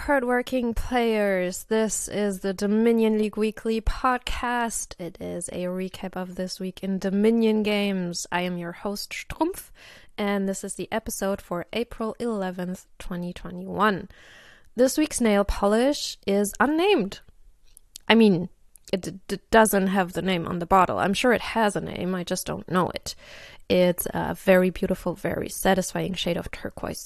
hardworking players. This is the Dominion League Weekly podcast. It is a recap of this week in Dominion games. I am your host, Strumpf, and this is the episode for April 11th, 2021. This week's nail polish is unnamed. I mean, it doesn't have the name on the bottle. I'm sure it has a name, I just don't know it. It's a very beautiful, very satisfying shade of turquoise.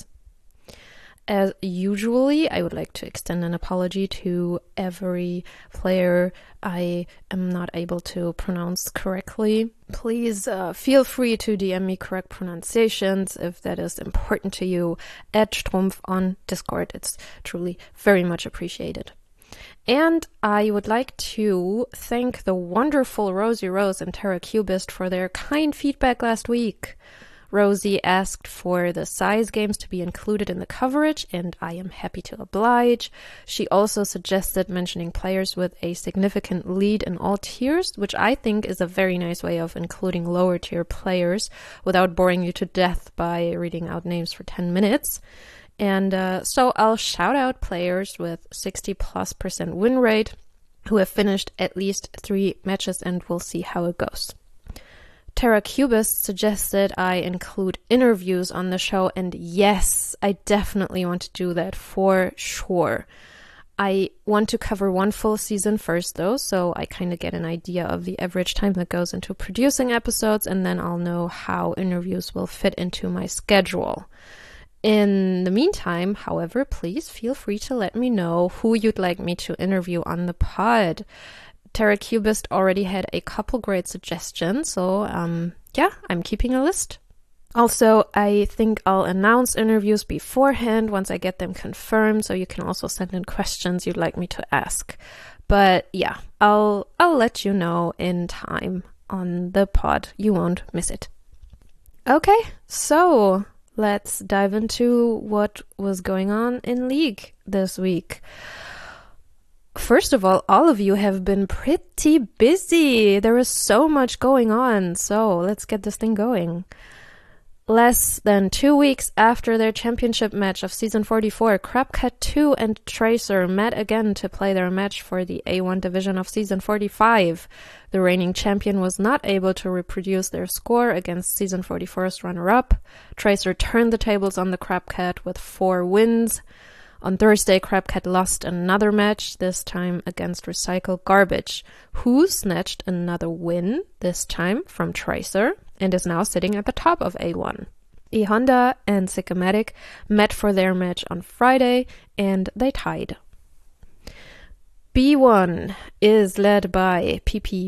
As usually, I would like to extend an apology to every player I am not able to pronounce correctly. Please feel free to DM me correct pronunciations if that is important to you at Strumpf on Discord. It's truly very much appreciated. And I would like to thank the wonderful Rosie Rose and Tara Cubist for their kind feedback last week. Rosie asked for the size games to be included in the coverage, and I am happy to oblige. She also suggested mentioning players with a significant lead in all tiers, which I think is a very nice way of including lower tier players without boring you to death by reading out names for 10 minutes. And so I'll shout out players with 60+% win rate who have finished at least 3 matches, and we'll see how it goes. Tara Cubist suggested I include interviews on the show, and yes, I definitely want to do that for sure. I want to cover one full season first though, so I kind of get an idea of the average time that goes into producing episodes, and then I'll know how interviews will fit into my schedule. In the meantime, however, please feel free to let me know who you'd like me to interview on the pod. Tara Cubist already had a couple great suggestions, so yeah, I'm keeping a list. Also, I think I'll announce interviews beforehand once I get them confirmed, so you can also send in questions you'd like me to ask. But yeah, I'll let you know in time on the pod. You won't miss it. Okay, so let's dive into what was going on in League this week. First of all of you have been pretty busy. There is so much going on, so let's get this thing going. Less than 2 weeks after their championship match of Season 44, Crabcat 2 and Tracer met again to play their match for the A1 division of Season 45. The reigning champion was not able to reproduce their score against Season 44's runner-up. Tracer turned the tables on the Crabcat with 4 wins. On Thursday, Crabcat lost another match, this time against Recycle Garbage, who snatched another win, this time from Tracer, and is now sitting at the top of A1. E-Honda and Sycomatic met for their match on Friday, and they tied. B1 is led by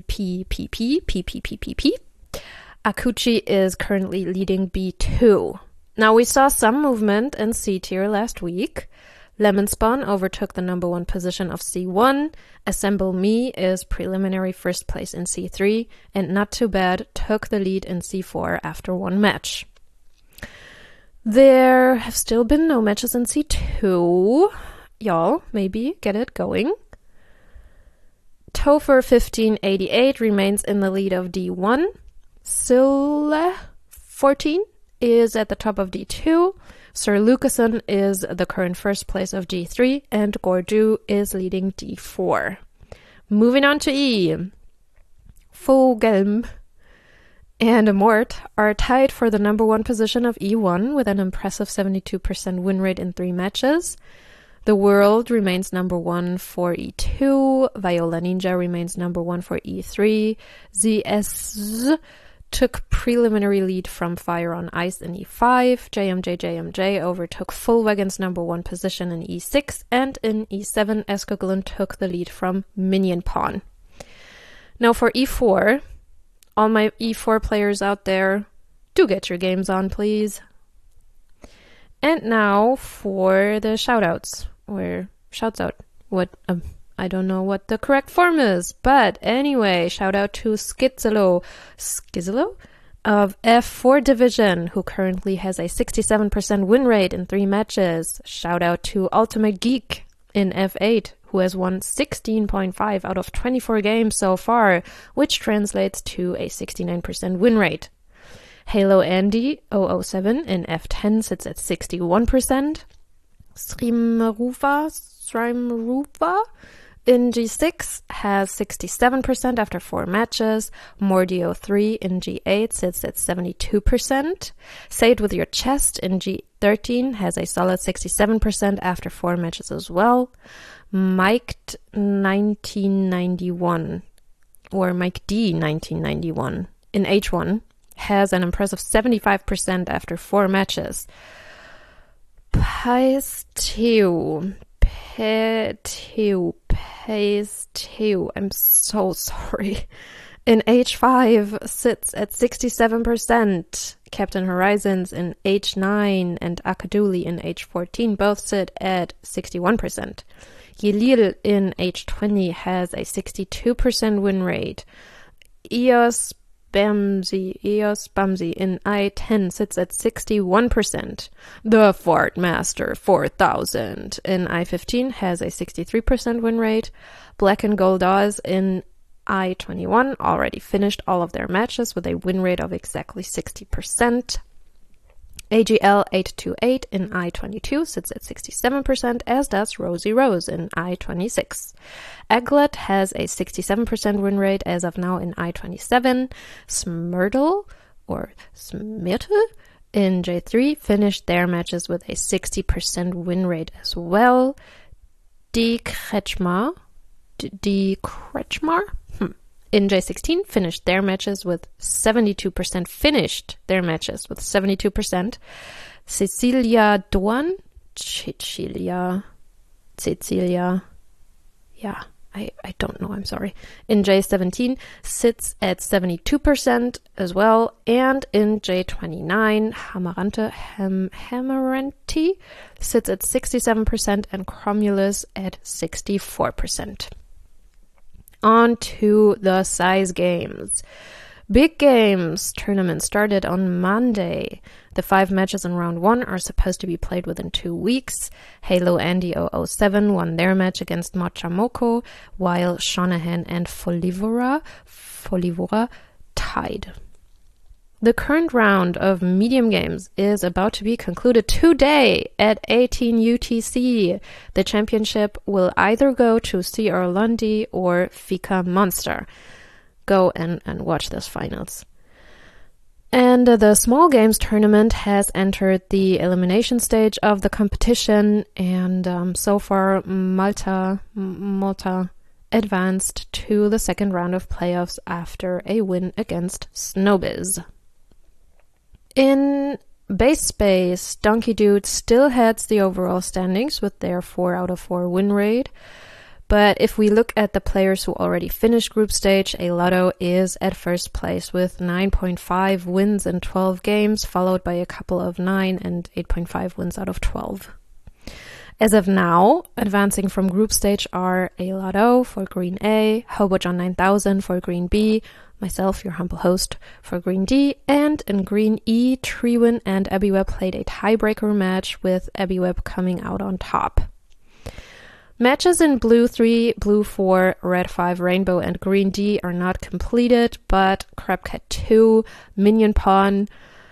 PPPPP. Akuchi is currently leading B2. Now, we saw some movement in C tier last week. Lemon Spawn overtook the number 1 position of C1, Assemble Me is preliminary first place in C3, and Not Too Bad took the lead in C4 after 1 match. There have still been no matches in C2. Y'all, maybe get it going. Topher 1588 remains in the lead of D1. Sille 14 is at the top of D2. Sir Lucason is the current first place of D3, and Gordu is leading D4. Moving on to E. Fogelm and Mort are tied for the number 1 position of E1 with an impressive 72% win rate in 3 matches. The World remains number 1 for E2. Viola Ninja remains number 1 for E3. ZS took preliminary lead from Fire on Ice in E5, JMJ overtook Fullwagon's number 1 position in E6, and in E7, Escoglin took the lead from Minion Pawn. Now for E4, all my E4 players out there, do get your games on, please. And now for the shoutouts, or shouts out, I don't know what the correct form is, but anyway, shout out to Skizelo of F4 Division, who currently has a 67% win rate in 3 matches. Shout out to Ultimate Geek in F8, who has won 16.5 out of 24 games so far, which translates to a 69% win rate. Halo Andy 007 in F10 sits at 61%. Srimrufa Srymruva in G6 has 67% after 4 matches. Mordio 3 in G8 sits at 72%. Say It With Your Chest in G13 has a solid 67% after 4 matches as well. Mike 1991 or Mike D 1991 in H1 has an impressive 75% after 4 matches. Pace 2. I'm so sorry. In H5 sits at 67%. Captain Horizons in H9 and Akaduli in H14 both sit at 61%. Yelil in H20 has a 62% win rate. Eos Bamsi in I10 sits at 61%. The Fart Master 4000 in I15 has a 63% win rate. Black and Gold Oz in I21 already finished all of their matches with a win rate of exactly 60%. AGL 828 in I22 sits at 67%, as does Rosie Rose in I26. Aglet has a 67% win rate as of now in I27. Smyrtle or Smirtle in J3 finished their matches with a 60% win rate as well. Die Kretschmar in J16 finished their matches with 72%. Cecilia Doan, I don't know, I'm sorry. In J17 sits at 72% as well, and in J29 Hamaranti sits at 67% and Cromulus at 64%. On to the size games. Big Games tournament started on Monday. The 5 matches in round 1 are supposed to be played within 2 weeks. Halo Andy 007 won their match against Machamoko, while Shanahan and Folivora tied. The current round of medium games is about to be concluded today at 18 UTC. The championship will either go to CR Lundy or Fika Monster. Go and watch those finals. And the small games tournament has entered the elimination stage of the competition, and so far Malta advanced to the second round of playoffs after a win against Snowbiz. In base space, Donkey Dude still heads the overall standings with their 4 out of 4 win rate. But if we look at the players who already finished group stage, Lotto is at first place with 9.5 wins in 12 games, followed by a couple of 9 and 8.5 wins out of 12. As of now, advancing from group stage are Lotto for Green A, Hobojon 9000 for Green B, myself, your humble host, for Green D, and in Green E, Treewin and Abiweb played a tiebreaker match with Abiweb coming out on top. Matches in Blue 3, Blue 4, Red 5, Rainbow, and Green D are not completed, but Crabcat 2, Minion Pawn,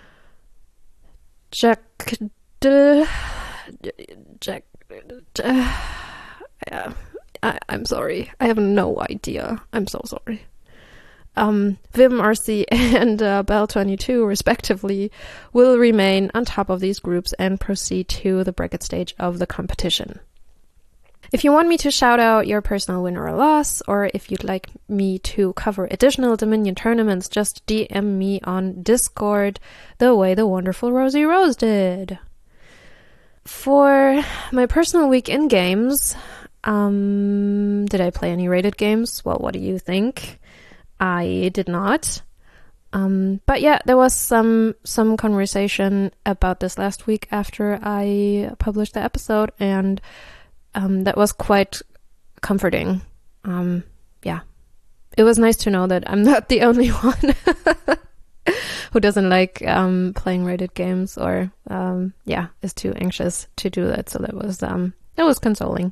I'm sorry. I have no idea. I'm so sorry. Vim RC and Bell 22 respectively will remain on top of these groups and proceed to the bracket stage of the competition. If you want me to shout out your personal win or loss, or if you'd like me to cover additional Dominion tournaments, just DM me on Discord the way the wonderful Rosie Rose did. For my personal week in games, did I play any rated games? Well, what do you think? I did not. But yeah, there was some conversation about this last week after I published the episode, and that was quite comforting. Yeah, it was nice to know that I'm not the only one who doesn't like playing rated games, or is too anxious to do that. So that was consoling.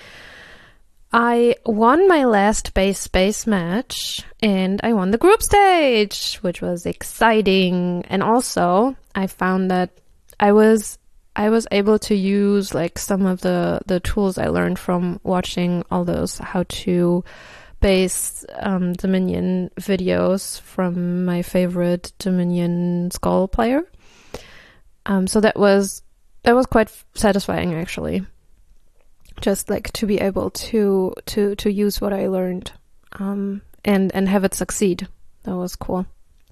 I won my last base space match, and I won the group stage, which was exciting. And also, I found that I was I was able to use like some of the tools I learned from watching all those how to base Dominion videos from my favorite Dominion Skull player. So that was quite satisfying, actually. Just like to be able to use what I learned and have it succeed. That was cool.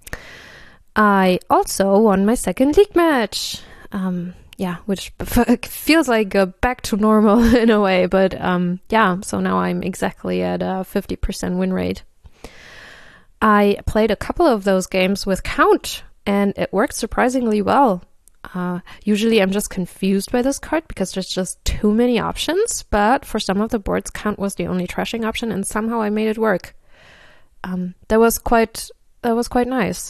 I also won my second league match. Which feels like back to normal in a way, but so now I'm exactly at a 50% win rate. I played a couple of those games with Count, and it worked surprisingly well. Usually I'm just confused by this card because there's just too many options, but for some of the boards, Count was the only trashing option, and somehow I made it work. That was quite nice.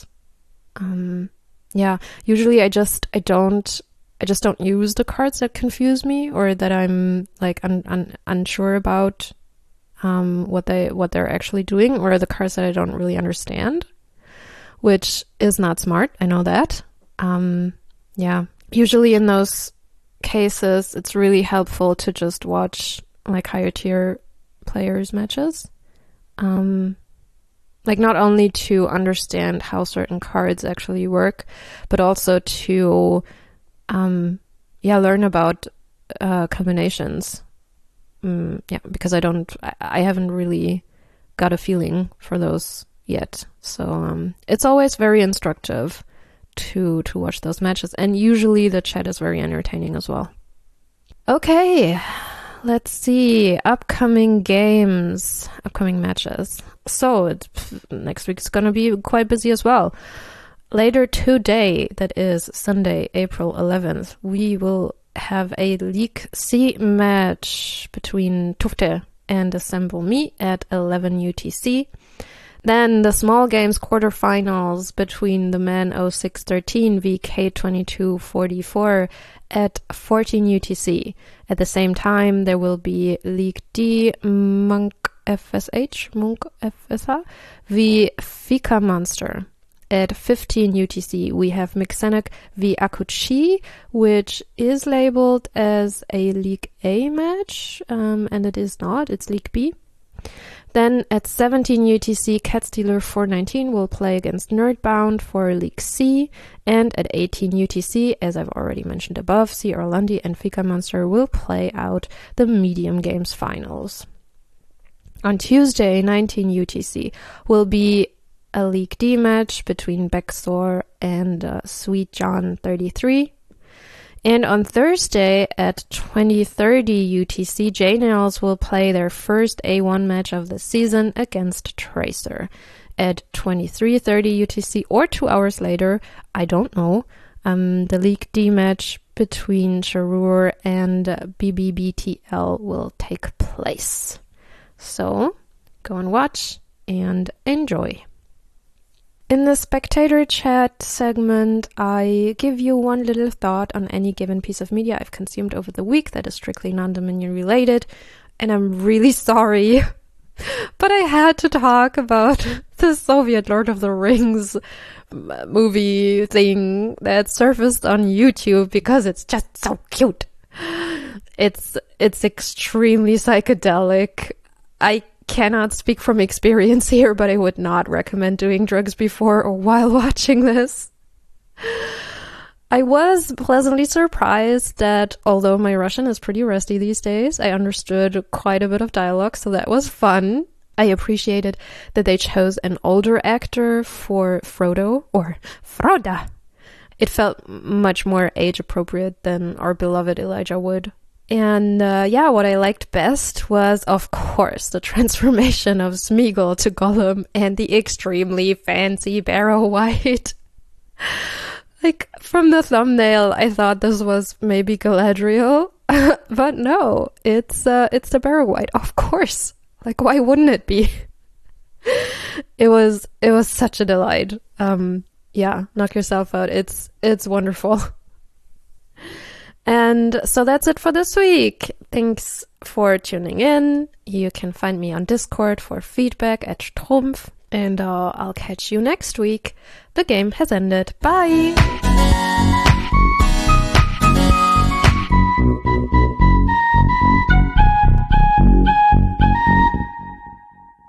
Usually I just don't use the cards that confuse me or that I'm like unsure about what they're actually doing, or the cards that I don't really understand, which is not smart. I know that. Usually in those cases, it's really helpful to just watch like higher tier players' matches. Like not only to understand how certain cards actually work, but also to learn about combinations. Because I haven't really got a feeling for those yet. So it's always very instructive to watch those matches, and usually the chat is very entertaining as well. Okay, let's see. Upcoming matches. So next week's gonna be quite busy as well. Later today, that is Sunday, April 11th, we will have a League C match between Tufte and Assemble Me at 11 UTC. Then the small games quarterfinals between the men 0613 VK 2244 at 14 UTC. At the same time, there will be League D Monk FSH v Fika Monster. At 15 UTC, we have Mixenic v Akuchi, which is labeled as a League A match, and it is not, it's League B. Then at 17 UTC, Catstealer 419 will play against Nerdbound for League C, and at 18 UTC, as I've already mentioned above, C. Orlandi and Fika Monster will play out the medium games finals. On Tuesday, 19 UTC, will be a League D match between Backstore and Sweet John 33. And on Thursday at 20:30 UTC, J-Nails will play their first A1 match of the season against Tracer. At 23:30 UTC or 2 hours later, I don't know, the League D match between Charur and BBBTL will take place. So, go and watch and enjoy. In the spectator chat segment, I give you one little thought on any given piece of media I've consumed over the week that is strictly non-Dominion related, and I'm really sorry, but I had to talk about the Soviet Lord of the Rings movie thing that surfaced on YouTube because it's just so cute. It's extremely psychedelic. I cannot speak from experience here, but I would not recommend doing drugs before or while watching this. I was pleasantly surprised that although my Russian is pretty rusty these days, I understood quite a bit of dialogue, so that was fun. I appreciated that they chose an older actor for Frodo, or Froda. It felt much more age appropriate than our beloved Elijah Wood. And what I liked best was, of course, the transformation of Smeagol to Gollum and the extremely fancy Barrow White. Like, from the thumbnail, I thought this was maybe Galadriel, but no, it's the Barrow White, of course. Like, why wouldn't it be? It was such a delight. Knock yourself out. It's wonderful. And so that's it for this week. Thanks for tuning in. You can find me on Discord for feedback at Strumpf. And I'll catch you next week. The game has ended. Bye!